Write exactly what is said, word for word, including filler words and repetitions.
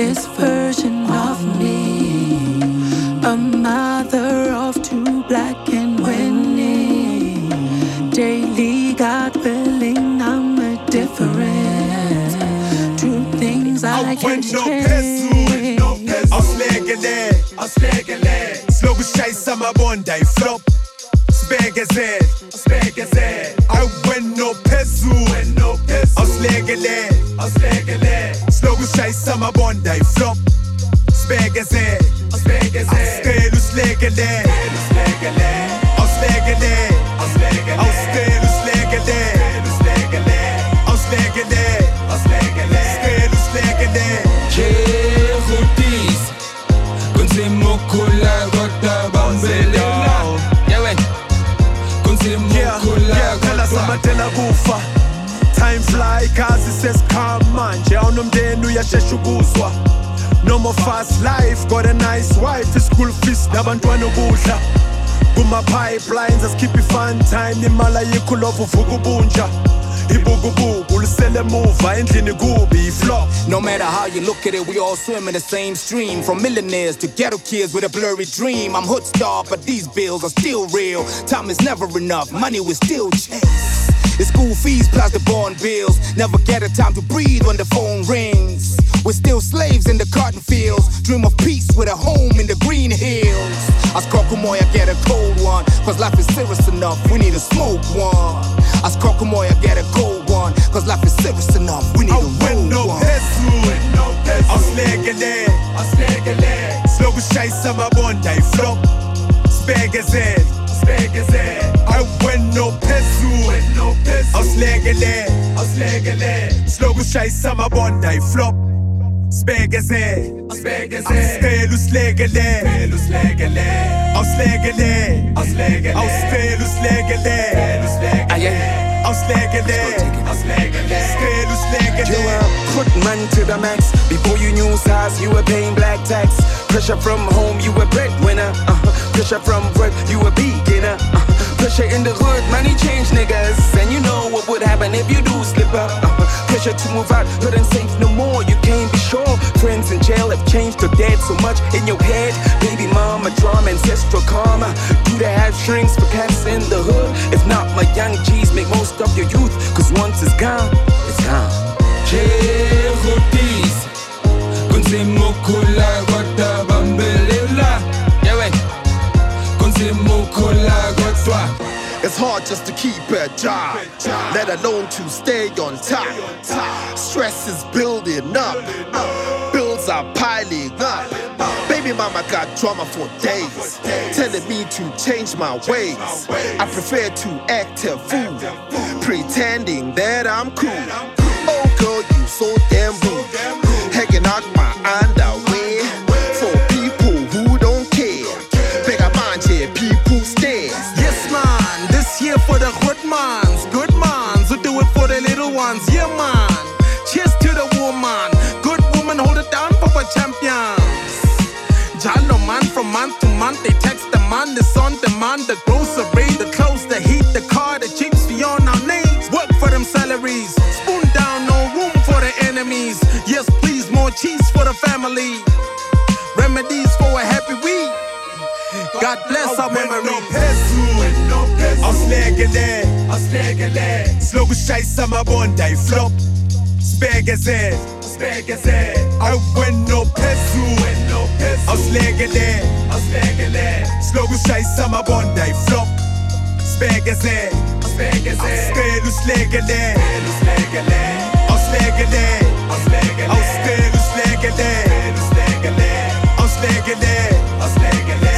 this version of me, a mother of two, black and winning. Daily, God willing, I'm a different. Two things I can't change. Auslegele, auslegele. Slogu scheisse ma bonda I flop. Spegeze, spegeze. I went no pesu, no pesu. Auslegele, auslegele. Slogu scheisse ma bonda I flop. Spegeze, spegeze. Stelu slegele, slegele. Auslegele, auslegele. Austelu slegele, slegele. Auslegele, auslegele. Stelu slegele. Jehutis, kunsimu kula gota bambelela. Yewe, kunsimu kula gota. Tela kufa. Time fly, kazi says come manje. Awunomndeni uyashesha ukuzwa. No more fast life, got a nice wife. School fees, nabantwana ukudla. Kuma pipelines, as keep it fun time. Imala yikho love uvuka ubunja. No matter how you look at it, we all swim in the same stream. From millionaires to ghetto kids with a blurry dream. I'm hood star, but these bills are still real. Time is never enough, money will still chase. The school fees plus the bond bills. Never get a time to breathe when the phone rings. We're still slaves in the cotton fields. Dream of peace with a home in the green hills. As Kokumoy, I get a cold one. Cause life is serious enough, we need to smoke one. As Kokumoy, I get a cold one. Cause life is serious enough, we need to roll one. Auslegele, auslegele. Slogu scheisse ma bonda I flop. Spegeze, spegeze. I went no pesu, no pesu. Auslegele, auslegele. Slogu scheisse ma bonda I flop. Spegeze, spegeze. Stelu slegele, stelu slegele. Auslegele, auslegele. Austelu slegele, stelu slegele. Auslegele, auslegele. Stelu slegele. You were put man to the max. Before you knew size, you were paying black tax. Pressure from home, you were breadwinner. Uh, pressure from work, you were beginner. Uh, pressure in the hood, money change niggas. And you know what would happen if you do slip up. Uh, pressure to move out, couldn't safe no more. You can't be sure. Friends in jail have changed or dead so much in your head. Baby mama, drama, ancestral karma. Do they have strings for cats in the hood? If not, my young G's make most of your youth. Cause once it's gone, it's gone. Jehutis, kunsimu kula gota bambelela. Yewe, kunsimu kula gota. It's hard just to keep a job, let alone to stay on top. Stress is building up, bills are piling up. Baby mama got drama for days, telling me to change my ways. I prefer to act a fool, pretending that I'm cool. Oh girl, you so damn rude, hanging out my underwear for people who don't care. Bigger mind here, people stare. Yes man, this here for the good mans, good mans who do it for the little ones. Yeah man, cheers to the woman, good woman hold it down for our champions. Jalo man, from month to month they text the man, this on demand, the grocery, the clothes, the heat, the car, the jeeps beyond our names. Work for them salaries, spoon down, no room for the enemies. Yes please, more cheese for the family, remedies for a happy week. God bless our memories. Auslegele, auslegele. Slogu scheisse ma bonda I flop. Spegeze, spegeze. I went no pesu, no pesu. Auslegele, auslegele. Slogu scheisse ma bonda I flop. Spegeze, spegeze. Stelu slegele, stelu slegele. Auslegele, auslegele. Austelu slegele, stelu slegele. Auslegele, auslegele.